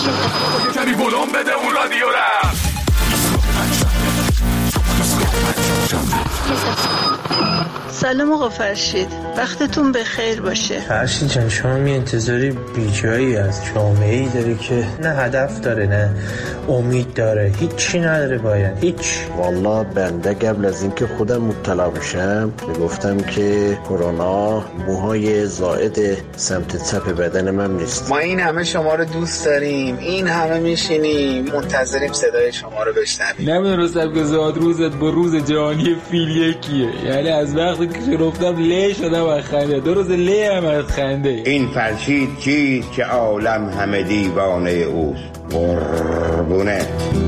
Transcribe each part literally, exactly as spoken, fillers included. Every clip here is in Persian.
کمی ولوم بده اون رادیو را. سلام آقا فرشید، وقتتون بخیر باشه. فرشید جان، شما می انتظاری بیجایی از جامعه ای داری که نه هدف داره نه امید داره، هیچی نداره، باید هیچ. والله بنده قبل از اینکه خودم مبتلا بشم میگفتم که کرونا موهای زائد سمت چپ بدن من نیست. ما این همه شما رو دوست داریم، این همه میشینیم منتظریم صدای شما رو بشنویم. نمیدونم سبکزاد روزت با روز جهانی فیل یکیه، یعنی از وقتی که شرفتم له شدم از خنده، دو روز له هم از خنده. این فرشید چیست که عالم همه دیوانه اوست. قربونه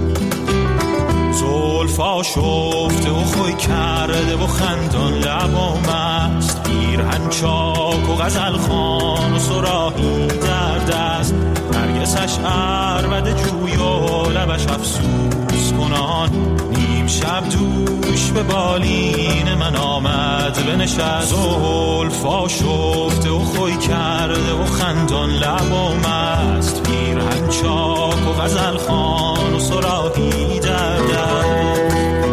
زلفا شفته و خوی کرده و خندان لبا مست، پیرهن چاک و غزل خان و صراحی در دست، نرگسش عربده جوی و لبش افسوس کنان، نیم شب دوش به بالین من آمد بنشست. زلفا شفته و خوی کرده و خندان لبا مست، پیرهن چاک و غزل خان و صراحی در دست.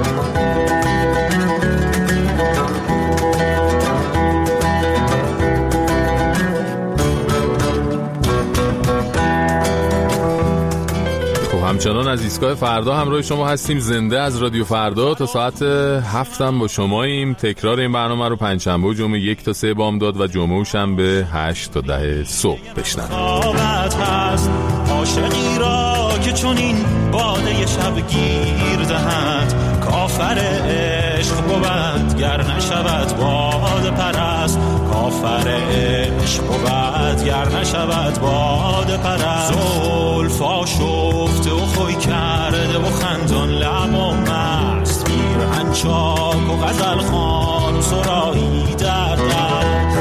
همچنان از ایستگاه فردا همراه شما هستیم، زنده از رادیو فردا تا ساعت هفتم با شماییم. تکرار این برنامه رو پنجشنبه و جمعه یک تا سه بامداد و جمعه و شنبه هشت تا ده صبح بشنوید. عاشقی را که چون این باده شب گیر دهد، کافر عشق بود گر نشود باد پرست، کافر عشق بود گر نشود باد پرست. زلفا شفته و خوی کرده و خندان لب و مست، پیرهن چاک و غزل خان و صراحی در دست.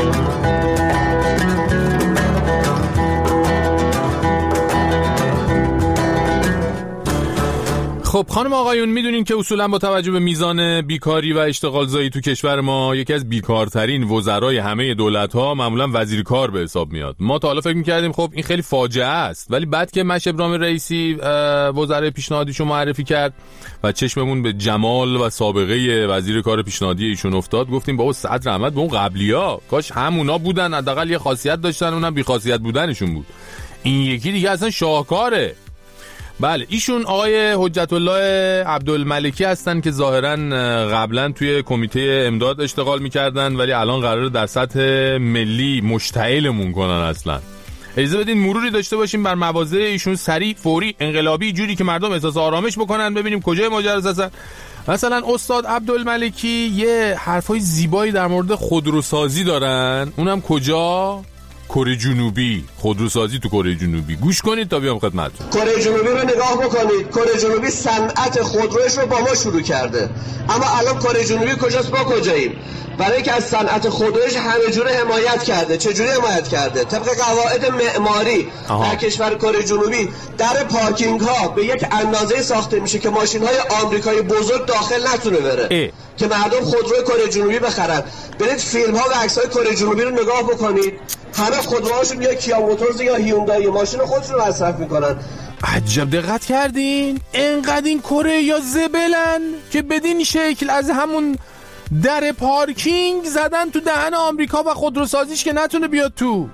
خب خانم آقایون، میدونین که اصولا با توجه به میزان بیکاری و اشتغال زایی تو کشور ما، یکی از بیکارترین وزرای همه دولت‌ها معمولا وزیر کار به حساب میاد. ما تا حالا فکر می‌کردیم خب این خیلی فاجعه است، ولی بعد که مش ابراهیم رئیسی وزرای پیشنهادیشو معرفی کرد و چشممون به جمال و سابقه وزیر کار پیشنهادی ایشون افتاد، گفتیم بابا صد رحمت به اون قبلی‌ها، کاش همونا بودن، حداقل یه خاصیت داشتن، اونم بی‌خاصیت بودنشون بود. این یکی دیگه اصلا شاهکاره. بله، ایشون آقای حجت الله عبدالملکی هستن که ظاهرا قبلا توی کمیته امداد اشتغال میکردن، ولی الان قراره در سطح ملی مشتعلمون کنن. اصلا اجازه بدین مروری داشته باشیم بر مواضع ایشون، سریع، فوری، انقلابی، جوری که مردم احساس آرامش بکنن، ببینیم کجای ماجرا هستن. مثلا استاد عبدالملکی یه حرفای زیبایی در مورد خودروسازی دارن، اونم کجا؟ کره جنوبی، خودروسازی تو کره جنوبی. گوش کنید تا بیام خدمتتون. کره جنوبی رو نگاه بکنید. کره جنوبی صنعت خودروش رو با ما شروع کرده، اما الان کره جنوبی کجاست، ما کجاییم؟ برای که از صنعت خودروش همه جوره حمایت کرده. چجوری حمایت کرده؟ طبق قواعد معماری در کشور کره جنوبی در پارکینگ ها به یک اندازه ساخته میشه که ماشین های آمریکایی بزرگ داخل نتونه بره، اه. که مردم خودروی کره جنوبی بخرن. برید فیلم ها و عکس های کره جنوبی رو نگاه بکنید، همه خودروهاشون یا کیا موتورز یا هیوندای ماشین خودشون رو مصرف میکنن. عجب دقت کردین؟ انقدر این کره یا زبلن که بدین شکل از همون در پارکینگ زدن تو دهن آمریکا و خودروسازیش که نتونه بیاد تو.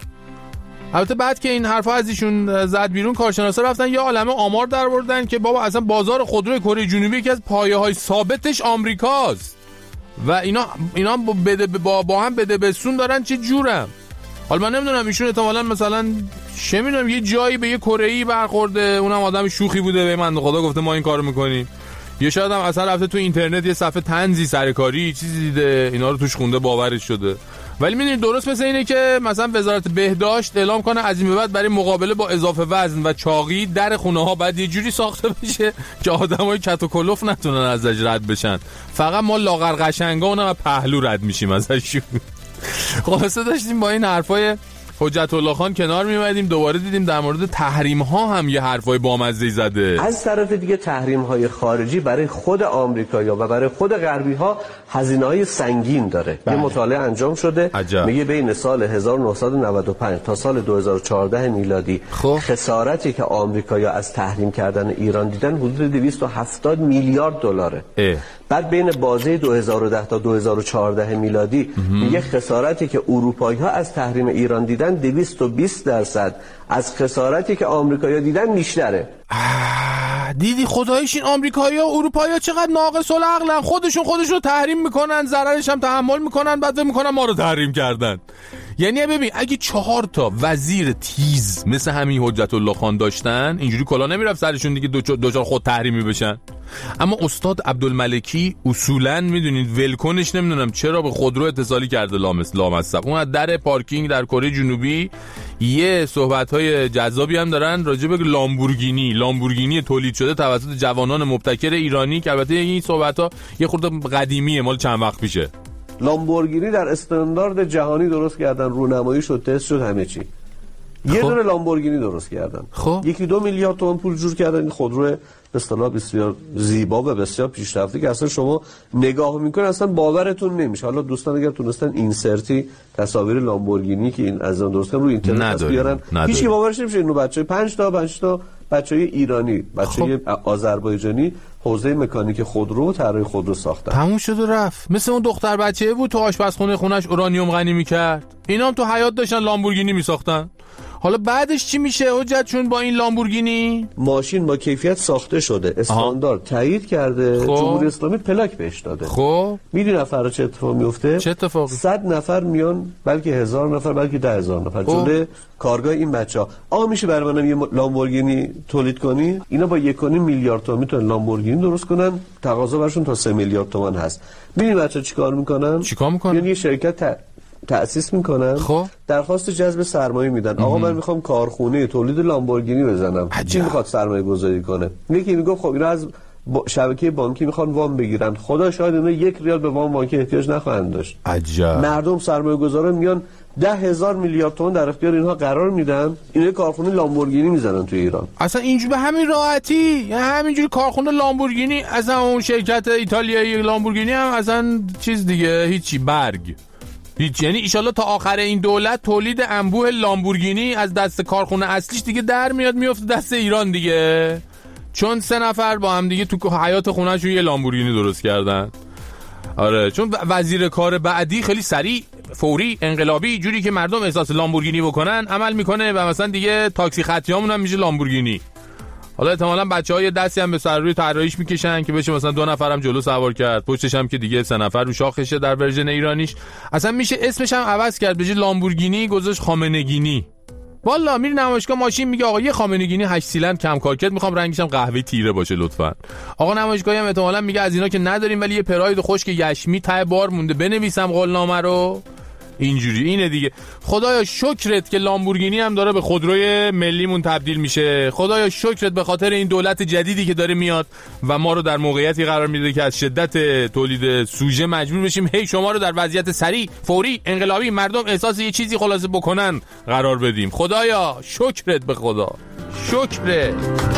البته بعد که این حرفا از ایشون زد بیرون، کارشناسا رفتن یه عالمه آمار درآوردن که بابا اصلا بازار خودروی کره جنوبی یکی از پایه‌های ثابتش آمریکاست و اینا اینا با بده با, با هم بده بسون دارن. چه جورم؟ حالا من نمیدونم ایشون احتمالاً مثلا چه میدونم یه جایی به یه کره‌ای برخورده، اونم آدم شوخی بوده، به من خدا گفته ما این کارو میکنیم، یه شاید هم اصلا رفته تو اینترنت یه صفحه طنزی سرکاری چیزی دیده، اینا رو توش خونده باورش شده. ولی میدونید درست مثل اینه که مثلا وزارت بهداشت اعلام کنه از این به بعد برای مقابله با اضافه وزن و چاقی در خونه ها باید یه جوری ساخته بشه که آدمای کت و کلوف نتونن ازش رد بشن، فقط ما لاغر قشنگا اونم پهلو رد میشیم ازش. خلاصه داشتیم با این حرفای حجت الله خان کنار می‌اومدیم دوباره دیدیم در مورد تحریم ها هم یه حرفای بامزه‌ای زده. از طرف دیگه تحریم های خارجی برای خود آمریکایی‌ها و برای خود غربی‌ها هزینه‌های سنگین داره. بله. یه مطالعه انجام شده عجب. میگه بین سال هزار و نهصد و نود و پنج تا سال دو هزار و چهارده میلادی خب. خسارتی که آمریکایی‌ها از تحریم کردن ایران دیدن حدود دویست و هفتاد میلیارد دلاره. اه. بعد بین بازه دو هزار و ده تا دو هزار و چهارده میلادی میگه خسارتی که اروپایی‌ها از تحریم ایران دیدن دویست و بیست درصد از خسارتی که آمریکایی‌ها دیدن بیشتره. دیدی خداییش این آمریکایی‌ها و اروپایی‌ها چقدر ناقص العقلن، خودشون خودشون تحریم میکنن، ضررش هم تحمل میکنن، بعد میکنن ما رو تحریم کردن. یعنی ببین اگه چهار تا وزیر تیز مثل همین حجت الله خان داشتن اینجوری کلا نمیرفت سرشون دیگه دوچار خود تحریمی بشن. اما استاد عبدالملکی اصولاً میدونید ولکنش نمیدونم چرا به خودرو اتصالی کرده لامس لامصب. اون از در پارکینگ در کره جنوبی یه صحبت‌های جذابی هم دارن راجع به لامبورگینی لامبورگینی تولید شده توسط جوانان مبتکر ایرانی که البته این صحبت‌ها یه خورده قدیمیه، مال چند وقت پیشه. لامبورگینی در استاندارد جهانی درست کردن، رونمایی شد، تست شد، همه چی. یه دونه لامبورگینی درست کردن. خب یکی دو میلیارد تومان پول جور کردن این خودرو به اصطلاح بسیار زیبا و بسیار پیشرفته که اصلا شما نگاه میکنید اصلا باورتون نمیشه. حالا دوستان اگر تونستن اینسرتی تصاویر لامبورگینی که این از اون درست کردن روی اینترنت بیارن هیچ کی باورش نمیشه. اینو بچه‌های پنج تا پنج تا بچه‌های ایرانی، بچه‌های خب. آذربایجانی حوزه مکانیک خودرو و طراحی خودرو ساختن. تموم شد و رفت. مثل اون دختر بچه‌ای بود تو آشپزخونه خونش اورانیوم غنی می‌کرد. اینا هم تو حیاط داشتن لامبورگینی می‌ساختن. حالا بعدش چی میشه حجت چون با این لامبورگینی؟ ماشین با کیفیت ساخته شده، استاندارد تایید کرده، خب. جمهوری اسلامی پلاک بهش داده. خب میدونی نفر چه اتفاقی میفته؟ چه اتفاقی؟ صد نفر میان، بلکه هزار نفر، بلکه ده هزار نفر جلوی کارگاه این بچه‌ها. آ میشه برای منم یه لامبورگینی تولید کنی؟ اینا با یک و نیم میلیارد تومان میتونن لامبورگینی درست کنن، تقاضا برشون تا سه میلیارد تومان هست. میدونی بچه‌ها چیکار میکنن؟ چیکار میکنن؟ یعنی یه شرکت ت... تأسیس میکنن، خب درخواست جذب سرمایه میدن. آقا من میخوام کارخونه تولید لامبورگینی بزنم. چی میخواد سرمایه گذاری کنه؟ یکی میگه خب اینا از با شبکه بانکی میخوان وام بگیرن. خدا شاید اینا یک ریال به وام بانکی احتیاج نخواهند داشت. عجب. مردم سرمایه گذاران میان ده هزار میلیارد تومان در اختیار اینها قرار میدن، اینا کارخونه لامبورگینی میزنن تو ایران. اصلا اینجوری به همین راحتی، یعنی همینجوری کارخونه لامبورگینی، اصلا اون شرکت ایتالیایی لامبورگینی هم اصلا چیز دیگه هیچی برگ هیچ. یعنی ایشالله تا آخر این دولت تولید انبوه لامبورگینی از دست کارخونه اصلیش دیگه در میاد میفته دست ایران دیگه، چون سه نفر با هم دیگه تو حیات خونه‌شون یه لامبورگینی درست کردن. آره چون وزیر کار بعدی خیلی سریع، فوری، انقلابی، جوری که مردم احساس لامبورگینی بکنن عمل میکنه و مثلا دیگه تاکسی خطیامون هم میشه لامبورگینی. حالا احتمالاً بچه‌ها یه دستی هم به سر روی طراحیش میکشن که بشه مثلا دو نفرم جلو سوار کرد، پشتش هم که دیگه سه نفر رو شاخشه در ورژن ایرانیش. اصلا میشه اسمش هم عوض کرد، به جای لامبورگینی گذاشت خامنه‌گینی. والا میری نمایشگاه ماشین میگه آقا یه خامنه‌گینی هشت سیلندر کم کارکرد میخوام، رنگش هم قهوه‌ای تیره باشه لطفاً. آقا نمایشگاهی هم احتمالاً میگه از اینا که نداریم ولی یه پراید خشک یشمی ته بار مونده بنویسم قولنامه رو. اینجوری اینه دیگه. خدایا شکرت که لامبورگینی هم داره به خودروی ملیمون تبدیل میشه. خدایا شکرت به خاطر این دولت جدیدی که داره میاد و ما رو در موقعیتی قرار میده که از شدت تولید سوژه مجبور بشیم هی شما رو در وضعیت سریع، فوری، انقلابی، مردم احساس یه چیزی خلاصه بکنن قرار بدیم. خدایا شکرت به خدا. شکرت.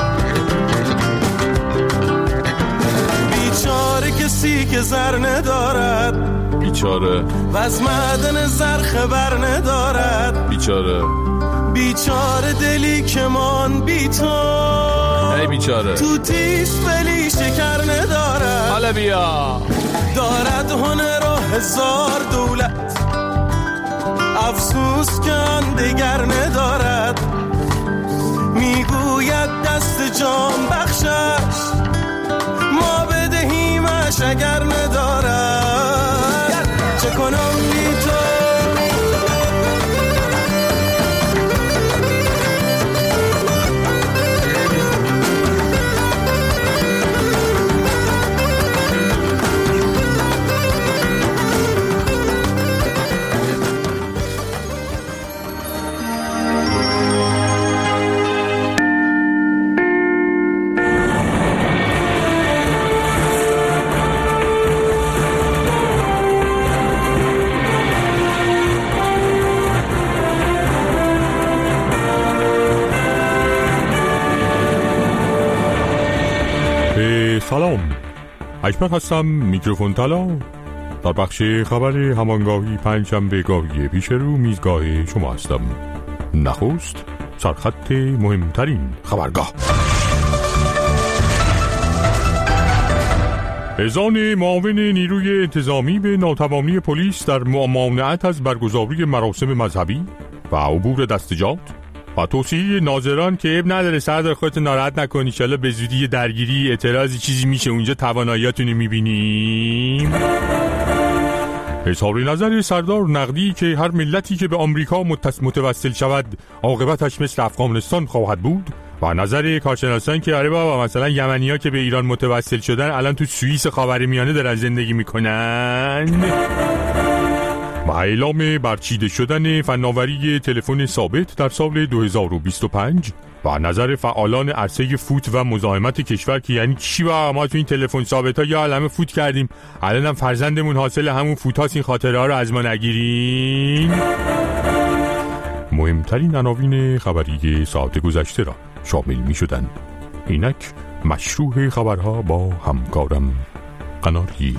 بیچاره کسی که زر ندارد، بیچاره و از معدن زر خبر ندارد، بیچاره بیچاره دلی که من بی تو، ای بیچاره تو تیس ولی شکر ندارد. حالا بیا دارد هنر و هزار دولت، افسوس که آن دیگر ندارد. میگوید دست جان بخشش، ما بدهیمش اگر ندارد. چه کنم بی تو اکبر هستم، میکروفون طلا. در بخش خبر همانگاهی پنجشنبه گاهی پیش رو میزگاه شما هستم. نخست سرخط مهمترین خبرگاه. اذعان معاون نیروی انتظامی به ناتوانی پلیس در ممانعت از برگزاری مراسم مذهبی و عبور دستجات و توصیه ناظران که اب نداره سردار خودت ناراحت نکنی، انشالله به زودی درگیری اعتراضی چیزی میشه اونجا تواناییاتونو میبینیم. اظهار نظر سردار نقدی که هر ملتی که به آمریکا متوسل شود عاقبتش مثل افغانستان خواهد بود و نظر کارشناسان که آره بابا مثلا یمنی‌ها که به ایران متوسل شدن الان تو سوئیس خاورمیانه دارن زندگی میکنن و اعلام برچیده شدن فناوری تلفن ثابت در سال دو هزار و بیست و پنج و نظر فعالان عرصه فوت و مزاحمت کشور که یعنی چی با ما تو این تلفن ثابت ها یا عالمه فوت کردیم الان هم فرزندمون حاصل همون فوت هاست، این خاطره ها رو از ما نگیرین. مهمترین عناوین خبری ساعت گذشته را شامل می شدن. اینک مشروع خبرها با همکارم قناری.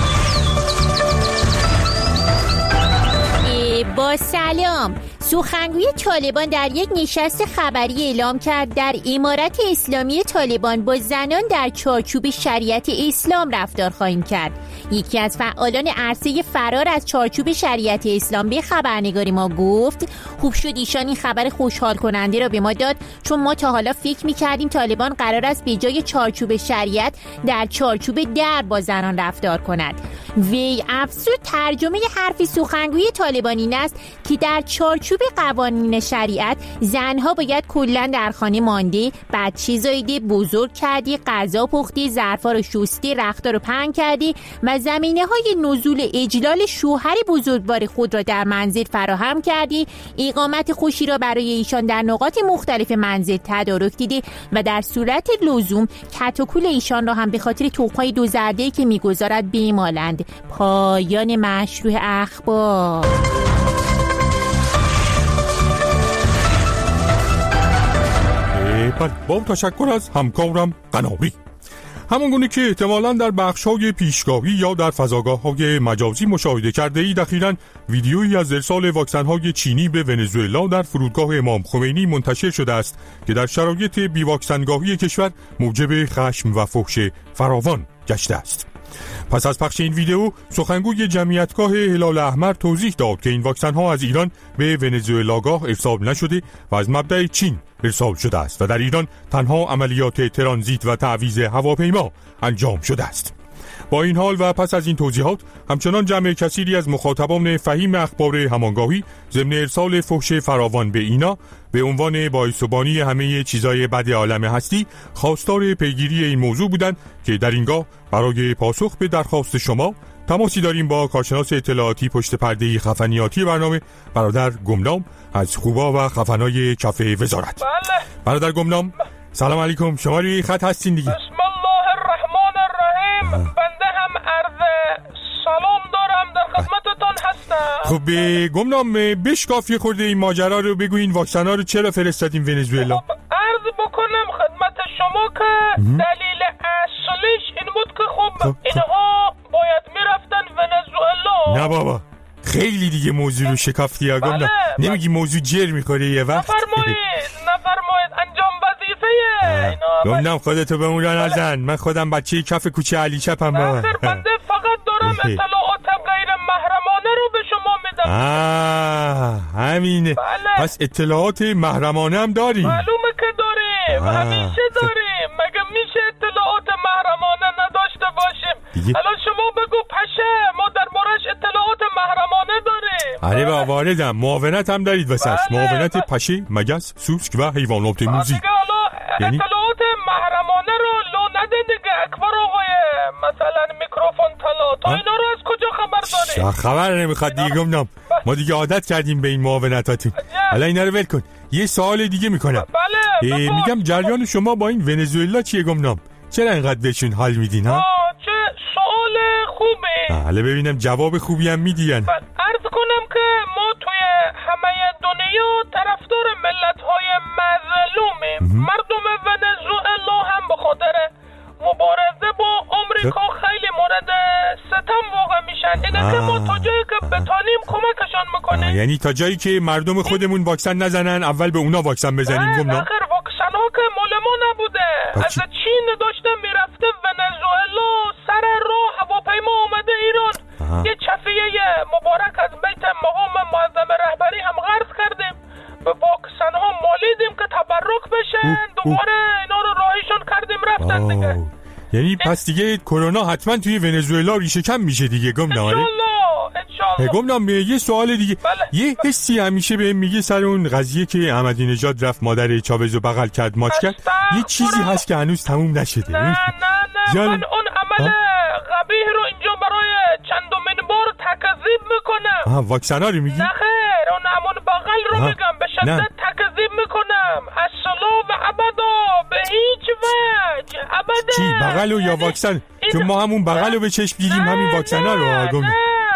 با سلام. سخنگوی طالبان در یک نشست خبری اعلام کرد در امارت اسلامی طالبان با زنان در چارچوب شریعت اسلام رفتار خواهیم کرد. یکی از فعالان عرصه فرار از چارچوب شریعت اسلام به خبرنگاری ما گفت خوب شد ایشان این خبر خوشحال کننده را به ما داد، چون ما تا حالا فکر می‌کردیم طالبان قرار است به جای چارچوب شریعت در چارچوب در با زنان رفتار کند. وی افزود ترجمه حرف سخنگوی طالبان این است که در چارچوب قوانین شریعت زنها باید کلاً در خانه مانده، بچه زایده، بزرگ کردی، غذا پختی، ظرفا رو شستی، رختار رو پهن کردی و زمینه های نزول اجلال شوهر بزرگوار خود را در منزل فراهم کردی، اقامت خوشی را برای ایشان در نقاط مختلف منزل تدارک دیدی و در صورت لزوم کت و کول ایشان را هم به خاطر توپ‌های دو زرده که می‌گذارد بیمالند. پایان مشروع اخبار. با تشکر از همکارم قناری. همون گونه که احتمالاً در بخش‌های پیشگاهی یا در فضاگاه‌های مجازی مشاهده کرده اید، اخیراً ویدیویی از ارسال واکسن‌های چینی به ونزوئلا در فرودگاه امام خمینی منتشر شده است که در شرایط بی‌واکسنگاهی کشور موجب خشم و فحش فراوان گشته است. پس از پخش این ویدیو، سخنگوی جمعیتگاه هلال احمر توضیح داد که این واکسن‌ها از ایران به ونزوئلاگاه ارسال نشده و از مبدأ چین ارسال شده است و در ایران تنها عملیات ترانزیت و تعویض هواپیما انجام شده است. با این حال و پس از این توضیحات، همچنان جمع کثیری از مخاطبان فهیم اخبار همانگاهی ضمن ارسال فحش فراوان به اینا به عنوان باعث همه چیزای بد عالم هستی خواستار پیگیری این موضوع بودند که در اینگاه برای پاسخ به درخواست شما تماسی داریم با کارشناس اطلاعاتی پشت پرده خفنیاتی برنامه برادر گمنام از خوبا و خفنای کف وزارت. بله. برادر گمنام سلام علیکم، شما روی خط هستین دیگه؟ بسم الله الرحمن الرحیم. بنده هم عرض سلام دارم، در خدمتتان هستم. خب گمنام بشکاف یه خورده این ماجرا رو بگو، این واکسن ها رو چرا فرستادیم ونزوئلا؟ خب عرض بکنم خدمت شما که دلیل اصلیش این بود که خب, خب اینها باید میرفتن ونزوئلا. نه بابا خیلی دیگه موضوع رو شکافتی ها. گمنام نمیگی موضوع جر میخوره یه وقت؟ نفرمایید نفرمایید انجام وظیفه اینا. گمنام خودتو به اون را نزن، من خودم بچه کف کوچه علی چپم بابا. بنده فقط دارم اطلاعات غیر محرمانه رو به شما میدم. آه همینه. بله. پس اطلاعات محرمانه هم داریم؟ معلومه که داریم، همیشه داریم. مگه میشه اطلاعات محرمانه نداشته باشیم؟ الان شما بگو پشه ما در موردش اطلاعات محرمانه داریم. آره با واردم. معاونت هم دارید واسش؟ بله. معاونت پشه، مگس، سوسک و حیوانات موذی. یعنی اطلاعات محرمانه رو لو نده دیگه اکبر آقای مثلا میکروفون طلا. تا اینا رو از کجا خبر داری؟ خبر نمیخواد دیگه گمنام، ما دیگه عادت کردیم به این معاونتاتون. حالا اینا رو ول کن، یه سوال دیگه میکنم. بله میگم جریان شما با این ونزوئلا چیه گمنام؟ چرا اینقدر بهشون حال میدین ها؟ چه سوال خوبه. حالا ببینم جواب خوبی هم میدین. عرض کنم که ما توی همه دنیا طرفدار ملت‌های مظلومیم. مردم ونزوئلا هم به خاطر مبارزه با آمریکا خیلی یعنی تا جایی که مردم خودمون واکسن نزنن اول به اونا واکسن بزنیم. گمنام آخر واکسن ها که مال ما نبوده، از چین داشته میرفته ونزوئلا، سر راه هواپیما اومده ایران. آه. یه چفیه مبارک از بیت مقام معظم رهبری هم غرض کردیم، به واکسن ها مالیدیم که تبرک بشن، دوباره اینا رو راهیشون کردیم رفتن دیگه. یعنی پس دیگه کرونا حتما توی ونزوئلا ریشه کم میشه دیگه. گمنام انشالله. گمنام یه سوال دیگه. بله. یه حسی همیشه به میگه سر اون قضیه که احمدی نژاد رفت مادر چاوزو بغل کرد ماچ کرد، یه چیزی هست که هنوز تموم نشده. نه نه نه جان... من اون عمل قبیح رو اینجا برای چندمین بار تکذیب میکنم. آها واکسن ها رو میگی؟ نه خیر، اون همون بغل رو میگم، به شدت تکذیب میکنم. اصلا و ابدا به هیچ وجه ابدا. چی بغل و یا واکسن؟ چون ما همون بغل رو به چشم دیدیم، همین واکسن ها رو. نه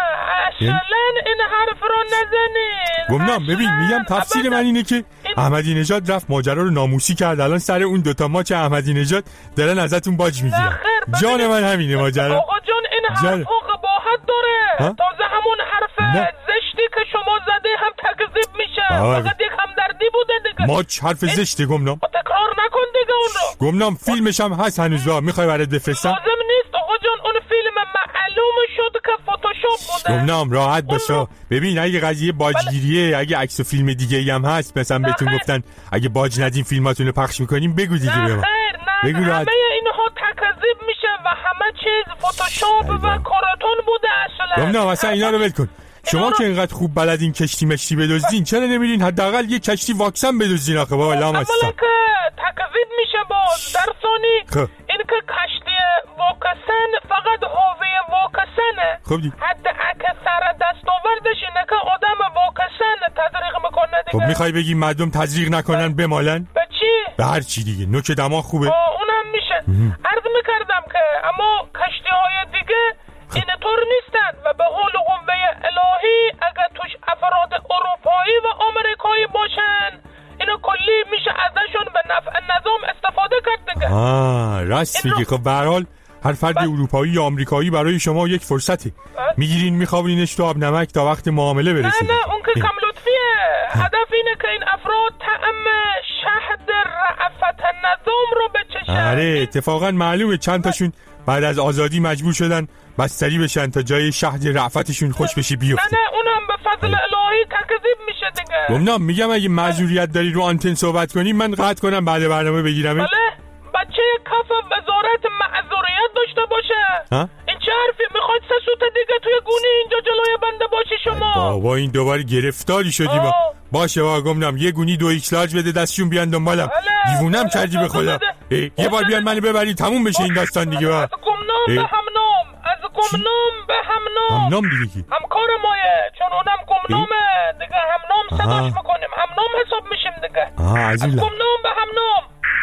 اصلا این حرف رو نزنید. گمنام ببین میگم تفسیر من اینه که احمدی نژاد رفت ماجرا رو ناموسی کرد، الان سر اون دوتا ماچ احمدی نژاد دارن ازتون باج میگیرن. جان من همینه ماجرا. آقا جان این حرف قباحت داره. تازه همون حرف نه. زشتی که شما زده هم تکذیب میشه. فقط یک همدردی بوده دیگه. ماچ حرف زشته گمنام. تکرار نکن دیگه اون رو. گمنام فیلمش هم هست هنوز، میخوای برات بفرستم؟ لازم نیست آقا جان، اون فیلم معلوم شد که فتوشاپ بوده. گمنام راحت باشه. ببین اگه قضیه باجگیریه، بله. اگه عکس و فیلم دیگه هم هست مثلا بهتون گفتن اگه باج ندین فیلماتونو پخش میکنیم بگو دیگه به ما. نه نه همه اینها تکذیب میشه و همه چیز فتوشاپ و کارتون بوده اصلا. گمنام اصلا اینا رو ول کن. شما که اینقدر خوب بلدین کشتی مشتی بدزدین، چرا نمیرین حداقل یه کشتی واکسن بدزدین آخه بابا لامصب. اولا که تکذیب میشه باز، در ثانی این که کشتی واکسن فقط هویه واکسنه. خب دی حد اکثر دستاوردش اینه که آدم واکسن تزریق میکنه دیگه. خب میخوای بگی مردم تزریق نکنن بمالن؟ به چی؟ به هر چی دیگه. نوک دماغ خوبه. اونم میشه. عرض میکردم که اما کشتی های دیگه اینطور نیستن و به قول قوه الهی اگر توش افراد اروپایی و آمریکایی باشن اینو کلی میشه ازشون به نفع نظام استفاده کرد دیگه. آه راست میگی. خب به هر حال هر فرد اروپایی یا آمریکایی برای شما یک فرصته. میگیرین میخوابونینش تو آب نمک تا وقت معامله برسه. نه نه اون که کم لطفیه. هدف اینه که این افراد طعم شهد رأفت نظام رو بچشن. آره اتفاقا معلومه چند تاشون بعد از آزادی مجبور شدن بستری بشن تا جای شهد رأفتشون خوش بشه بیفته. نه نه اونم به فضل الهی تکذیب میشه دیگه. گمنام میگم اگه معذوریت داری رو آنتن صحبت کنی من قطع کنم بعد برنامه بگیرم. بله بچه کف وزارت معذوریت داشته باشه. ها؟ این چه حرفی؟ میخواید سه سوت دیگه توی گونی اینجا جلوی بنده باشی شما؟ بابا این دوباره گرفتاری شدی ما. باشه با گمنام یه گونی دو ایکس لارج بده دستشون بیان دنبالم. دیوونم کردی به خدا. یه بار بیان منو ببری تموم بشه این داستان دیگه. با از گمنام به همنام، از گمنام به همنام. همنام دیگه کی؟ همکار مایه، چون اونم گمنامه دیگه. همنام صداش میکنیم، همنام حساب میشیم دیگه. از گمنام به همنام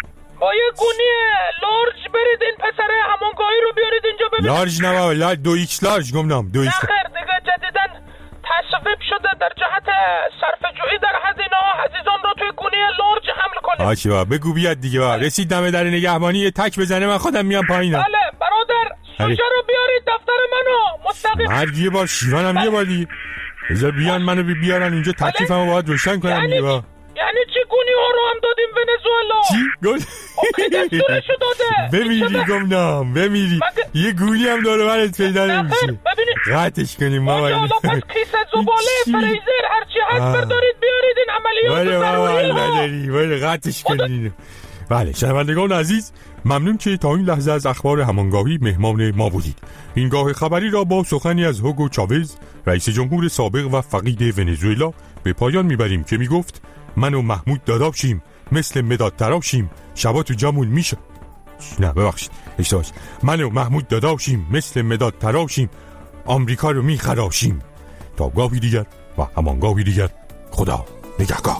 با یه گونی لارج برید این پسره همانگاهی رو بیارید اینجا ببینید. لارج نه بابا، لارج دو ایکس لارج گمنام دو ایکس. آخر دیگه جدیدن تصویب شده در جهت صرفه‌جویی در هزینه ها عزیزان رو توی گونی لارج حمل کنید. آچه با بگو بیاد دیگه با. رسید دم در نگهبانی یه تک بزنه من خودم میام پایینم. بله برادر سوژه رو بیارید دفتر منو مستقیم. مرد یه بار شیرانم یه بار دیگه بذار بیان منو بیارن اینجا تکلیفمو باید روشن کنم یعنی دیگه با. یعنی چی گونی ها رو هم دادیم ونزوئلا؟ چی؟ گل اوکی دستورشو داده. بمیری گمنام بمیری. یه گونی هم داره برات پیدا نمیشه. ببینید قطعش کنیم ما باید. پس کیسه زباله فریزر هرچی هست بردارید بیارید این عملیات ضروری ها. بله بله قطعش کنید. بله شنوندگان عزیز ممنون که تا این لحظه از اخبار همانگاهی مهمان ما بودید. این گاه خبری را با سخنی از هوگو چاوز رئیس جمهور سابق و فقید ونزوئلا به پایان میبریم که میگفت من و محمود داداب شیم مثل مداد تراب شیم شبا تو جامون میشه. نه ببخشید اشتباه. من و محمود داداب شیم مثل مداد تراب شیم آمریکا رو میخراشیم. تا گاهی دیگر و همانگاهی دیگر خدا نگهدار.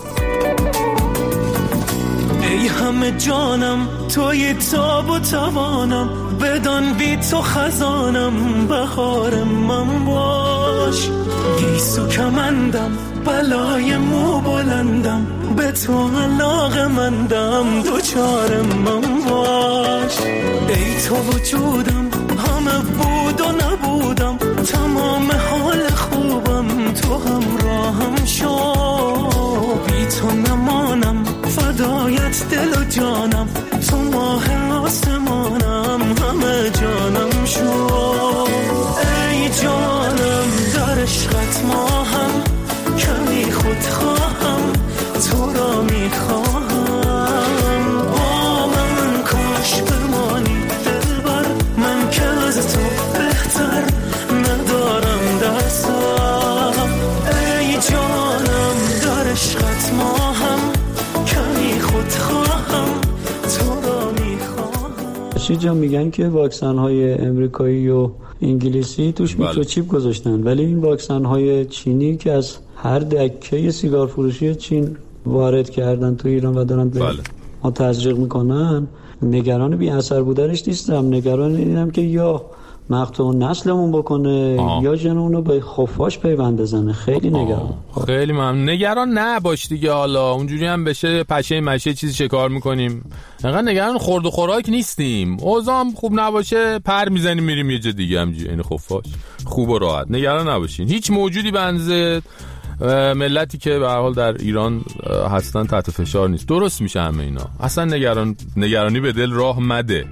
ای همه جانم توی تاب و توانم بدان بی تو خزانم بهار من باش. گیسو کمندم بلای مو بلندم به تو علاقه مندم دوچار من باش. ای تو وجودم همه بود و نبودم تمام حال خوبم تو همراهم شد. شو بی تو نمانم فدایت دل و جانم تو ماه آسمانم همه جانم شو ای جانم در عشقت ماهم کمی خود خواهم تو را میخواهم با من کاش بمانی دلبر من که از تو بهتر ندارم دستم ای جانم در عشقت ماهم کمی خود خواهم تو را میخواهم. شید جان میگن که واکسن های امریکایی و انگلیسی توش میکروچیپ گذاشتن، ولی این واکسن های چینی که از هر دکه سیگار فروشی چین وارد کردن تو ایران و دارن به ما تزریق میکنن، نگران بی اثر بودنش نیستم، نگران اینم که یا مقطع نسلمون بکنه آه. یا جنون رو به خفاش پیوند بزنه. خیلی نگران. خیلی ممنون. نگران نباش دیگه، حالا اونجوری هم بشه پشه مشه چیزی چه کار میکنیم. انقدر نگران خورد و خوراک نیستیم، اوضاع خوب نباشه پر میزنیم میریم یه جا دیگه همجوری این خفاش. خوب و راحت نگران نباشین. هیچ موجودی بنزه ملتی که به هر حال در ایران هستن تحت فشار نیست، درست میشه همه اینا. اصلا نگران نگرانی به دل راه مده.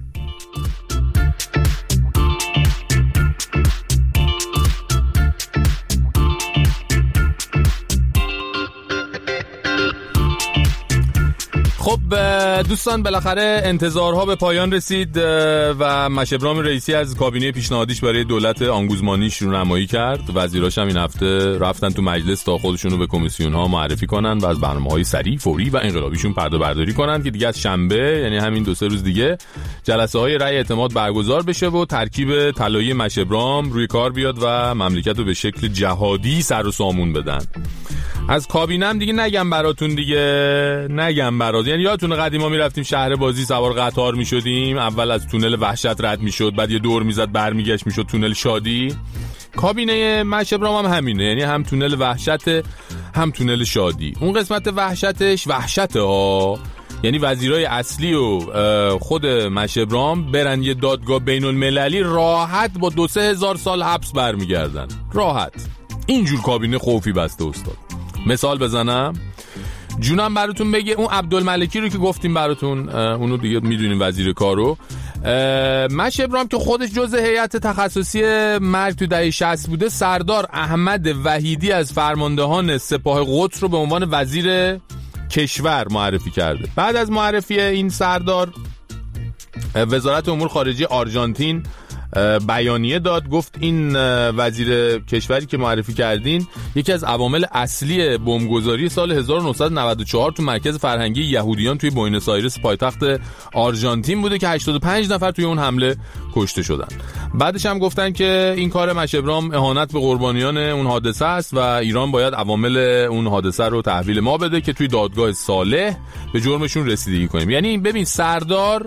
خب دوستان، بالاخره انتظارها به پایان رسید و مشبرام رئیسی از کابینه پیشنهادیش برای دولت آنگوزمانیش رونمایی کرد. وزیراش هم این هفته رفتن تو مجلس تا خودشونو به کمیسیون ها معرفی کنن و از برنامه‌های سریع، فوری و انقلابیشون پرده برداری کنن که دیگه از شنبه، یعنی همین دو سه روز دیگه، جلسه های رأی اعتماد برگزار بشه و ترکیب طلایی مشبرام روی کار بیاد و مملکت رو به شکل جهادی سر و سامون بدن. از کابینه هم دیگه نگم براتون دیگه نگم برات یعنی یادتونه قدیما میرفتیم شهر بازی سوار قطار میشدیم، اول از تونل وحشت رد میشد، بعد یه دور میزد برمیگشت میشد تونل شادی. کابینه مشبرام هم همینه، یعنی هم تونل وحشت هم تونل شادی. اون قسمت وحشتش وحشته ها، یعنی وزیرای اصلی و خود مشبرام برن یه دادگاه بین المللی راحت با دو سه هزار سال حبس برمیگردن، راحت. اینجور کابینه خوفی بسته استاد. مثال بزنم جونم براتون بگه، اون عبدالملکی رو که گفتیم براتون، اونو دیگه میدونیم وزیر کارو، مشبرام که خودش جزء هیئت تخصصی مرگ تو دهه شصت بوده، سردار احمد وحیدی از فرماندهان سپاه قدس رو به عنوان وزیر کشور معرفی کرده. بعد از معرفی این سردار، وزارت امور خارجه آرژانتین بیانیه داد، گفت این وزیر کشوری که معرفی کردین یکی از عوامل اصلی بمبگذاری سال هزار و نهصد و نود و چهار تو مرکز فرهنگی یهودیان توی بوئنوس آیرس پایتخت آرژانتین بوده که هشتاد و پنج نفر توی اون حمله کشته شدن. بعدش هم گفتن که این کار مشبرام اهانت به قربانیان اون حادثه است و ایران باید عوامل اون حادثه رو تحویل ما بده که توی دادگاه صالح به جرمشون رسیدگی کنیم. یعنی ببین سردار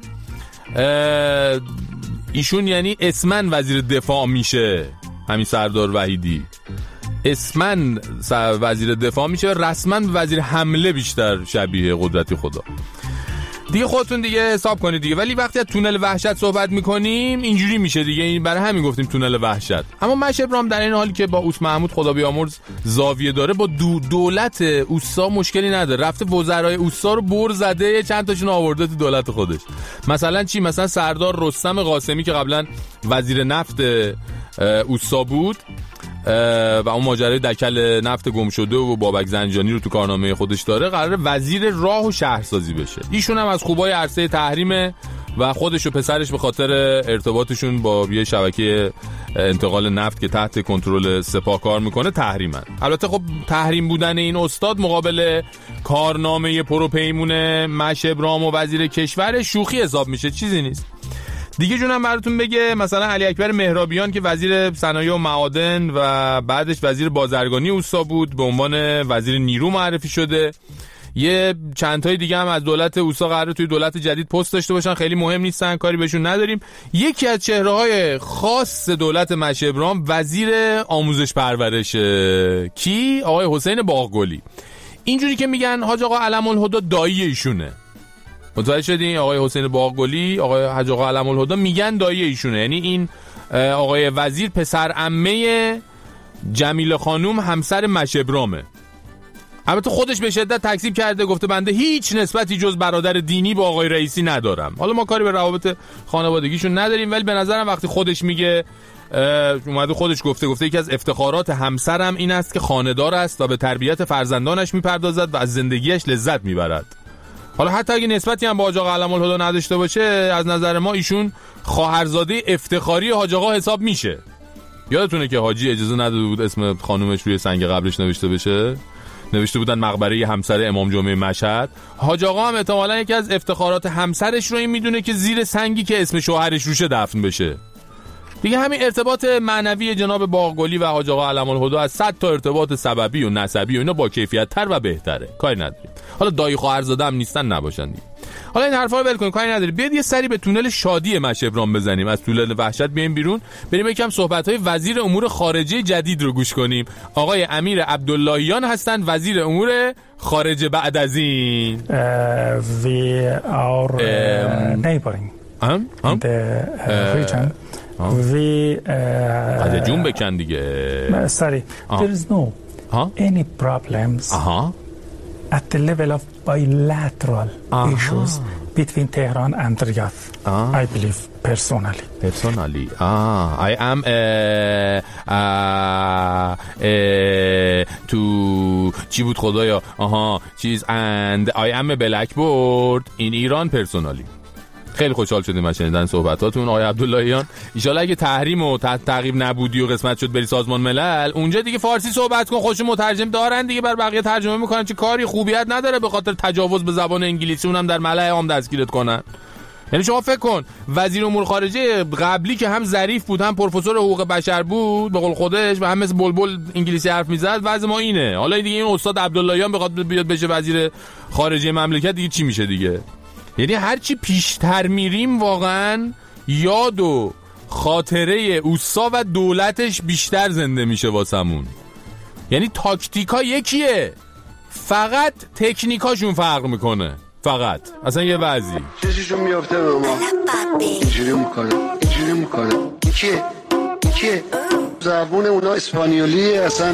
ایشون یعنی اسمن وزیر دفاع میشه، همین سردار وحیدی اسمن وزیر دفاع میشه، رسما وزیر حمله بیشتر شبیه قدرتی خدا. دیگه خودتون دیگه حساب کنید دیگه. ولی وقتی از تونل وحشت صحبت میکنیم اینجوری میشه دیگه، برای همین گفتیم تونل وحشت. اما مشبرام در این حالی که با اوس محمود خدا بیامرز زاویه داره، با دو دولت اوسا مشکلی نداره، رفته وزرای اوسا رو بر زده، چند تاشون آورده تو دولت خودش. مثلا چی؟ مثلا سردار رستم قاسمی که قبلا وزیر نفت اوسا بود و اون ماجرای دکل نفت گم شده و بابک زنجانی رو تو کارنامه خودش داره، قراره وزیر راه و شهرسازی بشه. ایشون هم از خوبای عرصه تحریمه و خودش و پسرش به خاطر ارتباطشون با یه شبکه انتقال نفت که تحت کنترل سپاه کار میکنه تحریمن. البته خب تحریم بودن این استاد مقابل کارنامه پروپیمون مشبرام و وزیر کشور شوخی حساب میشه، چیزی نیست. دیگه جونم براتون بگه مثلا علی اکبر مهرابیان که وزیر صنایع و معادن و بعدش وزیر بازرگانی اوستا بود، به عنوان وزیر نیرو معرفی شده. یه چند تای دیگه هم از دولت اوستا قراره توی دولت جدید پست داشته باشن، خیلی مهم نیستن، کاری بهشون نداریم. یکی از چهره‌های خاص دولت مشبرام وزیر آموزش پرورشه، کی؟ آقای حسین باغگلی. اینجوری که میگن حاج آقا علم الهدی دایی ایشونه. متوجه شدین؟ آقای حسین باغگلی، آقای حاج آقا علم الهدی میگن دایی ایشونه، یعنی این آقای وزیر پسر عمه جمیله خانوم همسر مشبرامه. البته خودش به شدت تکذیب کرده، گفته بنده هیچ نسبتی جز برادر دینی با آقای رئیسی ندارم. حالا ما کاری به روابط خانوادگیشون نداریم، ولی به نظرم وقتی خودش میگه اومده خودش گفته گفته یکی از افتخارات همسرم این است که خانه‌دار است و به تربیت فرزندانش میپردازد و از زندگیش لذت میبرد. حالا حتی اگه نسبتی هم با حاج آقا علم الهدی نداشته باشه، از نظر ما ایشون خواهرزاده افتخاری حاج آقا حساب میشه. یادتونه که حاجی اجازه نداده بود اسم خانومش روی سنگ قبرش نوشته بشه؟ نوشته بودن مقبره همسر امام جمعه مشهد. حاج آقا هم احتمالاً یکی از افتخارات همسرش رو این میدونه که زیر سنگی که اسم شوهرش روشه دفن بشه. دیگه همین ارتباط معنوی جناب باقگلی و حاج آقا علم الهدی از صد تا ارتباط سببی و نسبی و اینا با کیفیت تر و بهتره. کاری نداریم. حالا دایی خواهرزاده هم نیستن نباشن دیگه. حالا این حرفا رو ول کنیم، کاری نداره. بیاد یه سری به تونل شادی مشهبران بزنیم، از تونل وحشت بیایم بیرون، بریم یکم صحبت‌های وزیر امور خارجه جدید رو گوش کنیم. آقای امیر عبداللهیان هستن وزیر امور خارجه بعد از این. وی آر نیبرینگ ام ام ریجن وی قضیه جون بکن دیگه. sorry there is no any problems at the level of bilateral issues between Tehran and Riyadh. I believe personally. Personally. Ah, I am a to چی بود خدایا؟ آها چیز and I am a blackboard in Iran personally. خیلی خوشحال شدیم از شنیدن صحبتاتون آقای عبداللهیان. ان شاءالله اگه تحریم و تعقیب نبودی و قسمت شد بری سازمان ملل، اونجا دیگه فارسی صحبت کن، خودشون مترجم دارن دیگه، بر بقیه ترجمه میکنن، چه کاری خوبیت نداره به خاطر تجاوز به زبان انگلیسی اونم در ملأ عام دستگیرت کنن. یعنی شما فکر کن وزیر امور خارجه قبلی که هم ظریف بود هم پروفسور حقوق بشر بود به قول خودش و هم مثل بلبل انگلیسی حرف میزد، وضع ما اینه. حالا دیگه این استاد عبداللهیان بخواد بیاد بشه وزیر خارجه مملکت دیگه چی میشه دیگه؟ یعنی هرچی پیشتر میریم واقعا یاد و خاطره اوسا و دولتش بیشتر زنده میشه واسمون. یعنی تاکتیکا یکیه، فقط تکنیکاشون فرق میکنه، فقط اصلا یه وضعی چششون میافته به ما اینجوری میکنه اینجوری میکنه این کیه این کیه زبون اونا اسپانیولیه اصلا.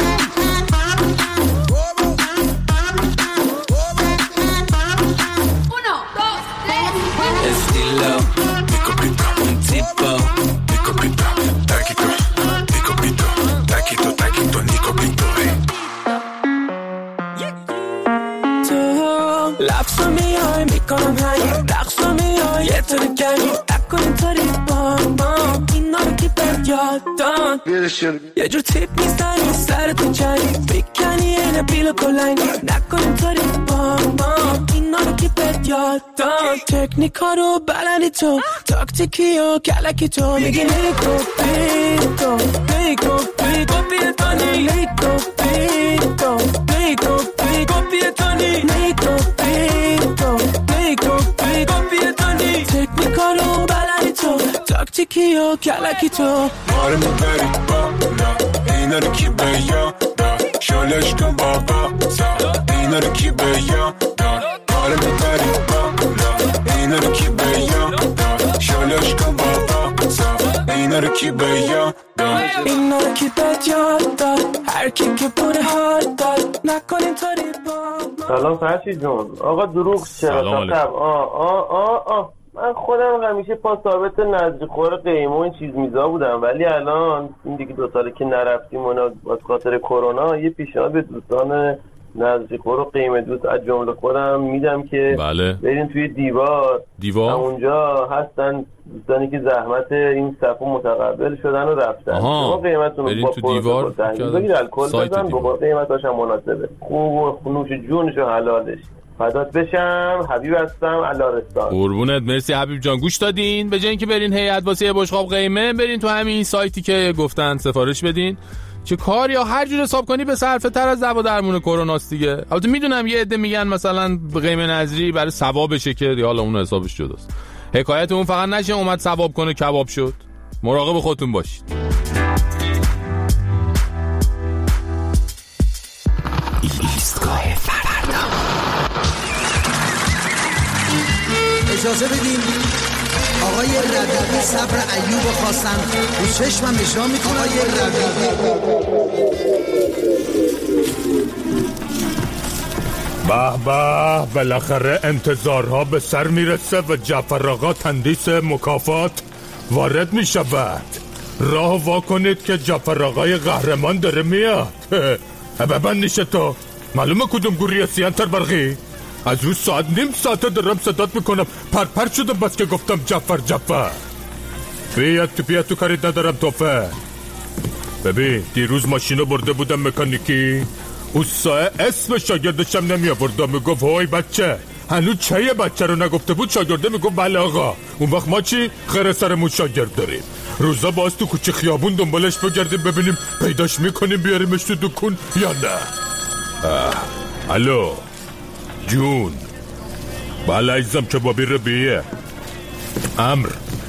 لفظو میای میکنم هنگ رقصو میای یه طور گنی نکن اینطوری با ما اینا رو که بد یاد دان یه جور تیپ میزنی سرتو جنی بکنی اینه بیلو کلنگی نکن اینطوری با ما اینا رو که بد یاد دان تکنیکا رو بلندی تو تاکتیکی و کلکی تو میگی نیکو بیتو نیکو بیتو بیتانی نیکو بیتو نیکو بیتو بیتانی نیکو تکنیکارو بلدی تو تاکتیکی و کلکی تو ماره میبری بالا اینا رو کی به یادا شالش کن بابا اینا رو کی به یادا ماره میبری بالا اینا رو کی به یادا شالش کن بابا اینا رو کی به یادا اینا رو کی به یادا هر کی که بوده حال داد نکنین طوری با سلام فرشید جون. آقا دروغ چرا تا آه آه آه آه من خودم همیشه پا ثابت نزدیک خور قیمه و این چیز میزا بودم، ولی الان این دیگه دو ساله که نرفتیم اونا با خاطر کرونا یه پیشنهاد به دوستان نزدیک خور و قیمه دوست از جمله خودم میدم که بله. بریم توی دیوار دیوار اونجا هستن دوستانی که زحمت این صفو متقبل شدن و رفتن. شما قیمتون رو با تو دیوار بگید الکل بزن با قیمتاش هم مناسبه، خوب و نوش جونش و حلالش. فدات بشم، حبیب هستم الارستان. قربونت، مرسی حبیب جان. گوش دادین؟ به جای اینکه برین هیئت واسه بشقاب قیمه برین تو همین سایتی که گفتن سفارش بدین. چه کار یا هر جور حساب کنی به صرفه تر از دوا درمون کرونا است دیگه. البته میدونم یه عده میگن مثلا قیمه نظری برای ثوابشه که حالا اون حسابش جداست. حکایت اون فقط نشه اومد ثواب کنه کباب شد. مراقب خودتون باشید. ایستگاه فردا. اجازه بدین آقای ربیعی صبر ایوب خواستن رو چشمم اجرا میکنه. آقای ربیعی به به، بالاخره انتظارها به سر میرسه و جعفر آقا تندیس مکافات وارد می شود. راه وا کنید که جعفر آقای قهرمان داره میاد. ببند نیشه تو، معلومه کدوم گوری هستی انتر برقی؟ از روز ساعت نیم ساعته دارم صدات میکنم، پر پر شدم بس که گفتم جعفر جعفر. بیا تو بیا تو، کاری ندارم توفه. ببین دیروز ماشینو برده بودم مکانیکی، اوستای اسم شاگردشم نمی آورد، میگفت وای بچه، هنوز چه بچه رو نگفته بود. شاگرده میگفت بله آقا. اون وقت ما چی؟ خیره سرمون شاگرد داریم. روزا باز تو کوچه خیابون دنبالش بگردیم ببینیم پیداش میکنیم بیاریمش تو دکون یا نه. الو جون. بله عزیزم کبابی رو بیه. امر.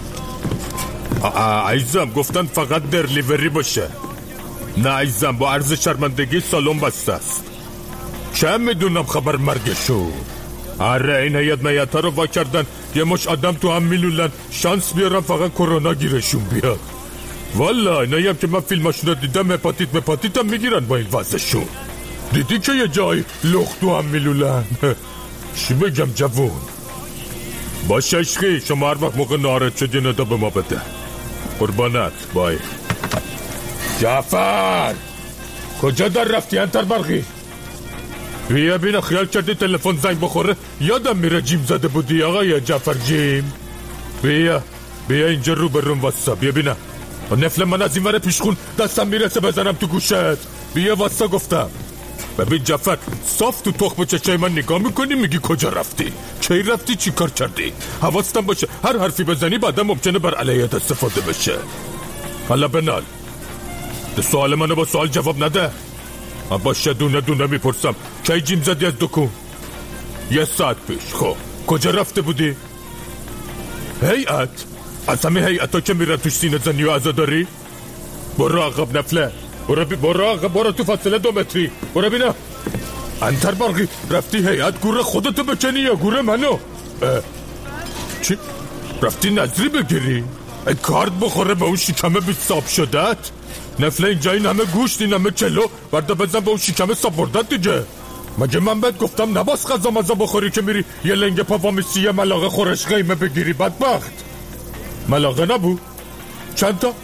عزیزم گفتن فقط درلیوری باشه. نه عزیزم با عرض شرمندگی سالون بسته است. چه میدونم خبر مرگشو. آره این هیئت میت ها رو وا کردن یه مش آدم تو هم میلولن شانس بیارن فقط کرونا گیرشون بیاد. والا اینایی هم که من فیلماشون رو دیدم هپاتیت مپاتیت هم میگیرن با این وضعشون. دیدی که یه جای لخت تو هم میلولن. چی بگم جوون؟ باشه عشقی، شما هر وقت موقع نارد شد یه ندا به ما بده. قربانت. بای. جعفر کجا در رفتی انتر برقی؟ بیا بینه خیال کردی تلفن زنگ بخوره یادم میره جیم زده بودی آقای جعفر جیم. بیا بیا اینجا رو برون واسا. بیا بینه نفل من از این وره پیشخون دستم میرسه بزنم تو گوشت. بیا واسا گفتم. ببین جعفر صاف تو تخم چشای من نگاه میکنی میگی کجا رفتی، کی رفتی، چی کار کردی. حواستم باشه هر حرفی بزنی بعدا ممکنه بر علیت استفاده بشه. حالا بنال ده سوال منو با سوال جواب نده. باشه دونه دونه میپرسم. کی جیم زدی از دکون؟ یه ساعت پیش. خب کجا رفته بودی؟ هیئت؟ از همه هیئت ها که میرن توش سینه زنی و عزاداری؟ برو عقب نفله. برو بی... برو عقب. برو تو فاصله دو متری. برو بینم انتر برقی رفتی هیئت گوره خودتو بکنی یا گوره منو؟ چی؟ رفتی نظری بگیری؟ ای کارت بخوره به اون شکمه بی ساب شدت؟ نفله اینجا این همه گوشت این همه چلو برده بزن به اون شکمه ساب بردت دیگه. مگه من بهت گفتم نباس غذا مزا بخوری که میری یه لنگ پاوامیسی یه ملاقه خورش قیمه بگیری بدبخت؟ ملاقه نبود؟ چند تا؟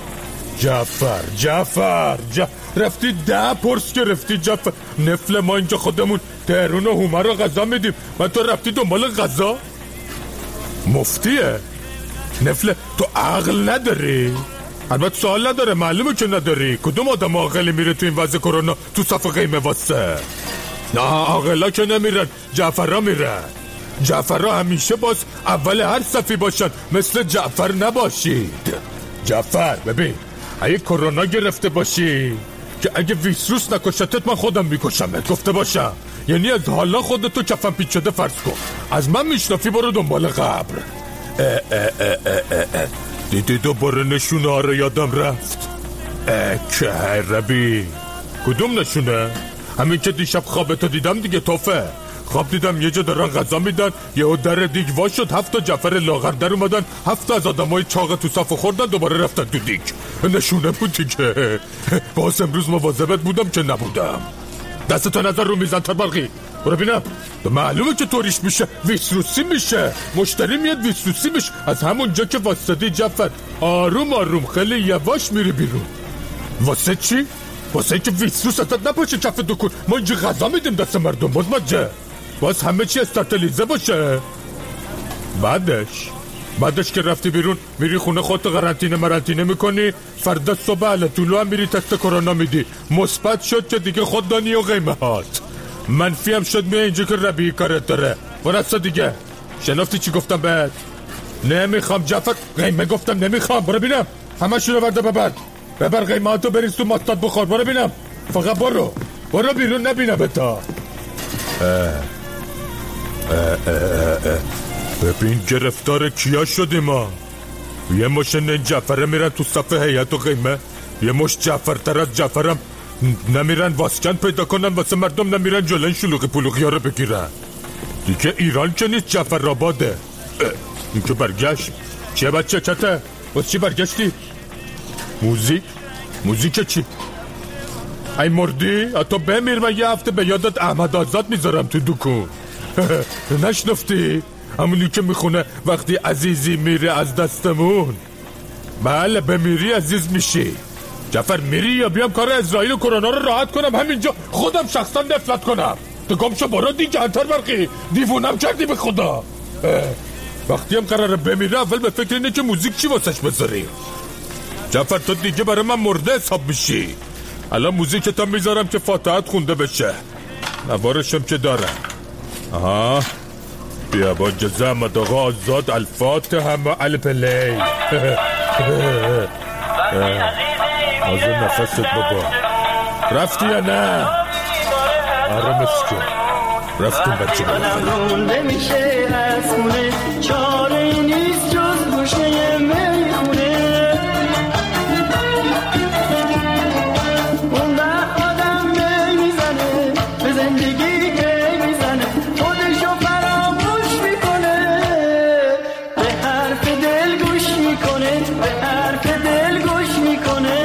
جعفر جعفر جعفر رفتی ده پرس گرفتی جعفر. نفل ما اینجا خودمون تهرون و هومه رو غذا میدیم و تو رفتی دنبال غذا؟ مفتیه؟ نفل تو عقل نداری؟ البته سوال نداره، معلومه که نداری. کدوم آدم عاقلی میره تو این وضع کرونا تو صف قیمه واسه؟ نه عاقلا که نمیرن، جعفرها میرن. جعفرها همیشه باز اول هر صفی باشن، مثل جعفر نباشید. جعفر ببین اگه کرونا گرفته باشی که اگه ویسروس نکشتت من خودم میکشمت گفته باشم، یعنی از حالا خودتو کفن پیچ شده فرض کن. از من میشنافی برو دنبال قبر. اه اه اه اه اه. دیدی دوباره نشونه ها رو یادم رفت. اه که ربی کدوم نشونه؟ همین که دیشب خوابتو دیدم دیگه توفه. خواب دیدم یه جا دارن غذا میدن یهو در دیگ وا شد، هفت تا جعفر لاغر در اومدن، هفت از آدمای چاق تو صف خوردن دوباره رفتن تو دیگ. نشونه بود دیگه. باز امروز مواظبت بودم که نبودم. دستتو نظر رو میزن تر برقی. برو بینم. معلومه که طوریش میشه ویسروسی میشه، مشتری میاد ویسروسی میشه. از همونجا که واسطی جعفر آروم آروم خیلی یواش میری بیرون. واسه چی؟ واسه که ویسروس اتت نپاشه کف دکون. ما اینجا غذا میدیم دست مردم باز مجه. باز همه چی استراتلیزه باشه. بعدش بعدش که رفتی بیرون میری خونه خودت قرنطینه مرنطینه میکنی، فردا صبح علی طلوع هم میری تست کرونا میدی، مثبت شد که دیگه خود دانی و قیمه هات، منفی هم شد میای اینجا که ربی کارت داره. ورسا دیگه شنفتی چی گفتم بهت؟ نمیخوام جعفر قیمه گفتم نمیخوام. برو بینم همه شونه برده ببر ببر قیمه هاتو بریز تو ماستاد بخور. برو بینم فقط برو برو بیرون نبینم بتا. ببین گرفتار کیا شدیم ما. یه مش این جعفره میرن تو صف هیئت و قیمه، یه مش جعفر تر از جعفرم نمیرن واسکن پیدا کنن واسه مردم، نمیرن جلن شلوغی پلوغی ها رو بگیرن. دیگه ایران که نیست جعفر آباده. این که برگشت. چیه بچه چته؟ باز چی برگشتی؟ موزیک؟ موزیک چی؟ ای مردی؟ تو بمیر، من یه هفته به یادت احمد آزاد میذارم تو دکون. نشنفتی؟ همونی که میخونه وقتی عزیزی میره از دستمون. بله بمیری عزیز میشی. جعفر میری یا بیام کار اسرائیل و کرونا رو راحت کنم همینجا خودم شخصا نفلت کنم؟ تو گم شو برو دیگه انتر برقی، دیوونم کردی به خدا. وقتی هم قراره بمیره اول به فکر اینه که موزیک چی واسش بذاری. جعفر تو دیگه برای من مرده حساب میشی. الان موزیکتم میذارم که فاتحت خونده بشه. نوارشم که دارم. آها بیا با جزا احمد آقا آزاد الفاتحه و الپلی. آزاد نفست بابا. رفتی یا نه؟ آره مسکن رفتیم بچه رونده میشه از خونه، چاره نیست جز گوشه میخونه. اون وقت آدم می میزنه به زندگی که میزنه، خودشو فراموش میکنه، به حرف دل گوش میکنه، به حرف دل گوش میکنه.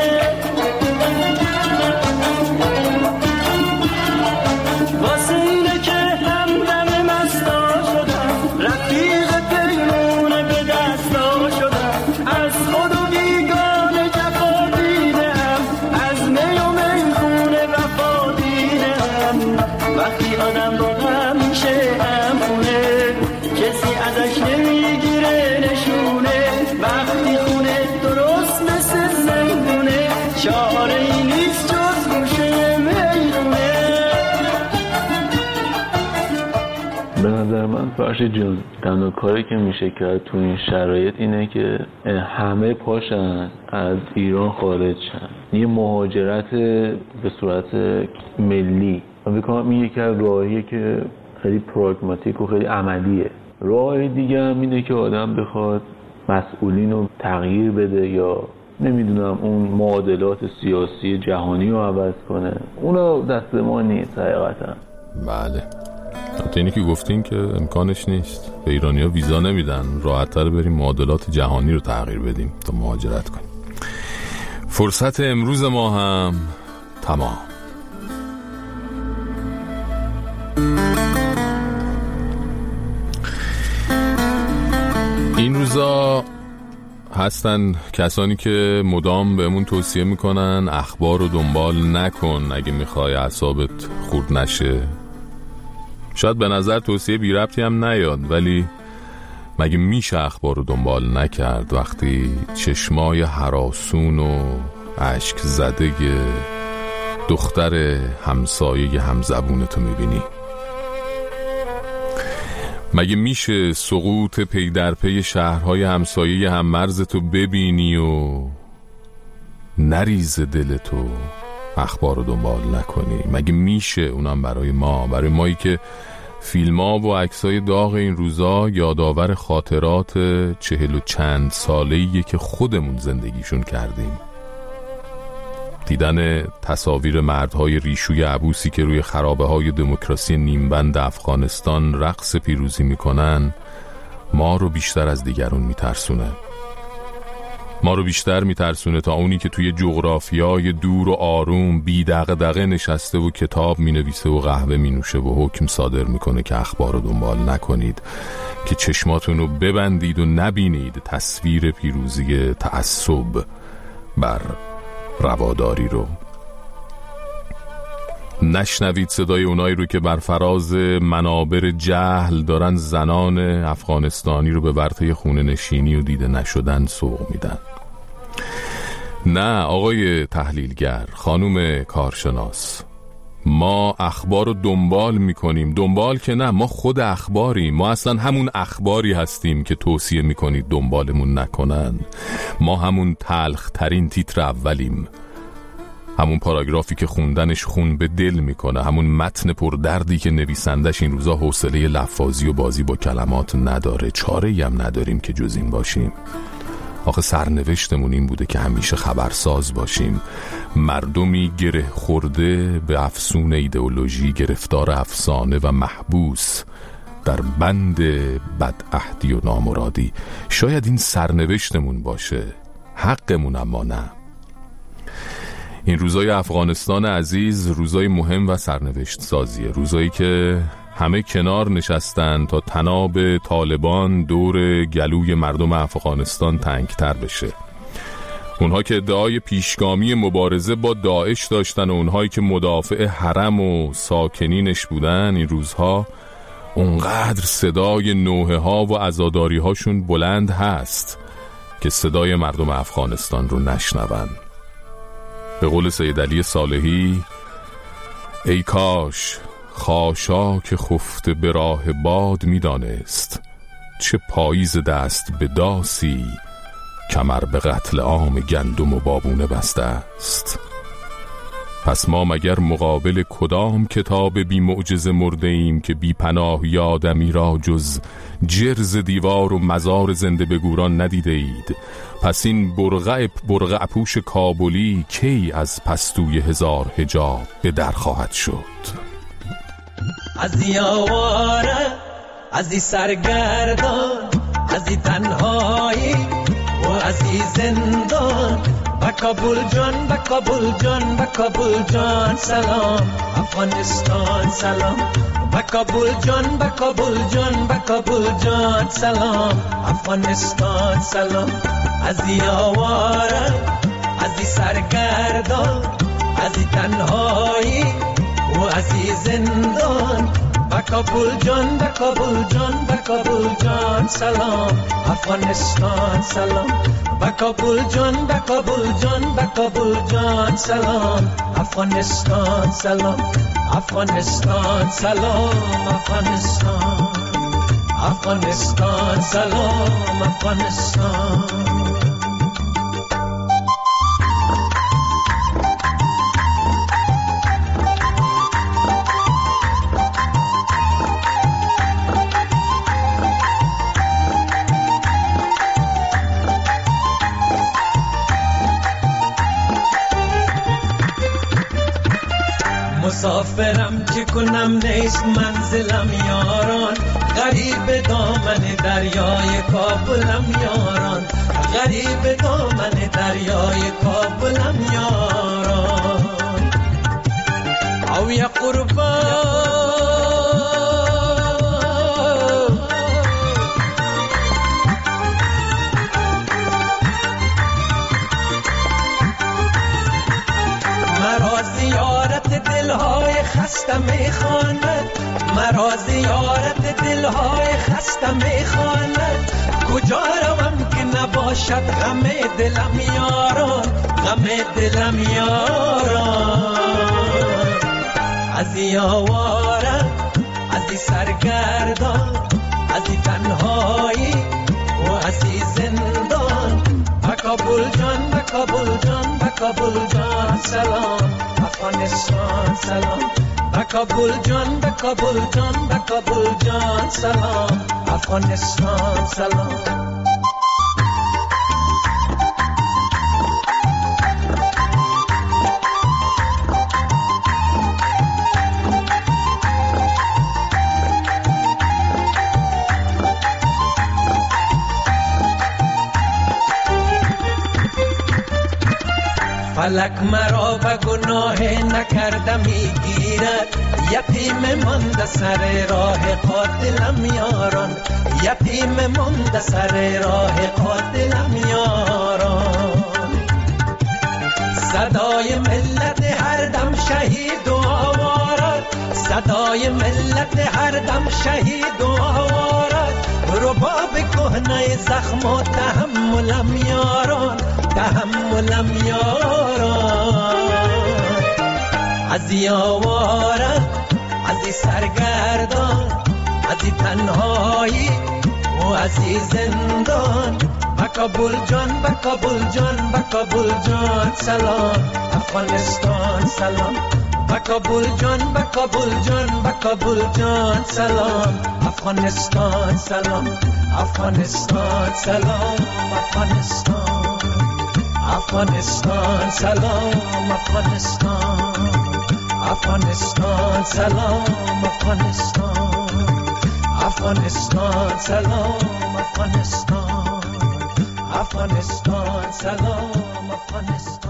واسه اینه که همدم مستا شدم، رفیق پیمونه به دستا شدم، از خود و بیگانه جفا دیدم، از می و میخونه وفا دیدم. وقتی آدم با هم میشه همونه، کسی ازش نمیگیره نشونه، وقتی خونه درست مثل زندونه، چاره ای نیست جز گوشه میخونه. به نظر من فرشید جون تنها کاری که میشه کرد تو این شرایط اینه که همه پاشن از ایران خارج شن، یه مهاجرت به صورت ملی. من فکر کنم این یکی از راهیه که خیلی پراگماتیک و خیلی عملیه. راه دیگه هم اینه که آدم بخواد مسئولین رو تغییر بده یا نمیدونم اون معادلات سیاسی جهانی رو عوض کنه. اونا دست ما نیست حقیقتا. بله حتی اینی که گفتین که امکانش نیست، به ایرانی‌ها ویزا نمیدن، راحت‌تر بریم معادلات جهانی رو تغییر بدیم تا مهاجرت کنیم. فرصت امروز ما هم تمام. این روزا هستن کسانی که مدام بهمون توصیه میکنن اخبار رو دنبال نکن اگه میخوای اعصابت خورد نشه. شاید به نظر توصیه بی ربطی هم نیاد، ولی مگه میشه اخبار رو دنبال نکرد وقتی چشمای هراسون و اشک زده دختر همسایه همزبونتو میبینی؟ مگه میشه سقوط پی در پی شهرهای همسایه هم مرزتو ببینی و نریز دلتو اخبار رو دنبال نکنی؟ مگه میشه اونم برای ما، برای مایی که فیلم ها و عکسای داغ این روزا یادآور خاطرات چهل و چند ساله‌ایه که خودمون زندگیشون کردیم. دیدن تصاویر مردهای ریشوی عبوسی که روی خرابه های دموکراسی نیمبند افغانستان رقص پیروزی میکنن ما رو بیشتر از دیگرون میترسونه. ما رو بیشتر میترسونه تا اونی که توی جغرافیای دور و آروم بی دغدغه نشسته و کتاب مینویسه و قهوه مینوشه و حکم صادر میکنه که اخبار رو دنبال نکنید، که چشماتون رو ببندید و نبینید تصویر پیروزی تعصب بر رواداری رو. نشنوید صدای اونایی رو که بر فراز منابر جهل دارن زنان افغانستانی رو به ورطه خونه نشینی و دیده نشدن سوق میدن. نه آقای تحلیلگر، خانوم کارشناس، ما اخبار رو دنبال میکنیم. دنبال که نه، ما خود اخباریم. ما اصلا همون اخباری هستیم که توصیه میکنید دنبالمون نکنن. ما همون تلخ ترین تیتر اولیم، همون پاراگرافی که خوندنش خون به دل میکنه، همون متن پردردی که نویسندش این روزا حوصله لفاظی و بازی با کلمات نداره. چاره‌ای هم نداریم که جز این باشیم. آخه سرنوشتمون این بوده که همیشه خبرساز باشیم. مردمی گره خورده به افسون ایدئولوژی، گرفتار افسانه و محبوس در بند بدعهدی و نامرادی. شاید این سرنوشتمون باشه، حقمون اما نه. این روزای افغانستان عزیز روزای مهم و سرنوشت سازیه، روزایی که همه کنار نشستن تا تناب طالبان دور گلوی مردم افغانستان تنگتر بشه. اونها که ادعای پیشگامی مبارزه با داعش داشتن و اونهایی که مدافع حرم و ساکنینش بودن، این روزها اونقدر صدای نوحه ها و عزاداری هاشون بلند هست که صدای مردم افغانستان رو نشنون. به قول سید علی صالحی، ای کاش خاشاک خفته به راه باد میدانست، چه پاییز دست به داسی کمر به قتل عام گندم و بابونه بسته است. پس ما مگر مقابل کدام کتاب بی معجزه مرده ایم که بی پناه یادمی را جز جرز دیوار و مزار زنده بگوران ندیده اید؟ پس این برغه برغه پوش کابلی کی از پستوی هزار حجاب به در خواهد شد؟ از این آواره، از این سرگردان، از این تنهایی و از این زندان، با کابل جان، با کابل جان، با کابل جان سلام افغانستان سلام، با کابل جان، با کابل جان، با کابل جان سلام افغانستان سلام. از این آواره، از این سرگردان، از این تنهایی و از این زندان، با کابل جان، با کابل جان، با کابل جان سلام افغانستان سلام، با کابل جان، با کابل جان، با کابل جان سلام افغانستان سلام، افغانستان سلام، افغانستان، افغانستان سلام، افغانستان. مسافرم چه کنم نیست منزلم یاران، غریب دامن دریای کابلم یاران، غریب دامن دریای کابلم یاران. او یا قربان مرا زیارت دلهای خسته میخواند، مرا زیارت دلهای خسته میخواند، کجا روم که نباشد غم دلم یاران، غم دلم یاران. از این آواره، از این سرگردان، از این تنهایی و از این زندان، با کابل جان، با کابل جان، با کابل جان سلام افغانستان سلام، با کابل جان، با کابل جان، با کابل جان سلام افغانستان سلام. فلک مرا به گناه نکرده میگیرد، یتیم مانده سر راه قاتلم یاران، یتیم مانده سر راه قاتلم یاران. صدای ملت هر دم شهید و آوارد، صدای ملت هر دم شهید و آوارد، رباب کهنه زخم و تحملم یاران، تحملم یاران. از این آواره، از این سرگردان، از این تنهایی و از این زندان، با کابل جان، با کابل جان، با کابل جان سلام افغانستان سلام، با کابل جان، با کابل جان، با کابل جان سلام افغانستان سلام، افغانستان سلام، افغانستان، افغانستان سلام، افغانستان، افغانستان سلام، افغانستان، افغانستان سلام، افغانستان، افغانستان سلام، افغانستان.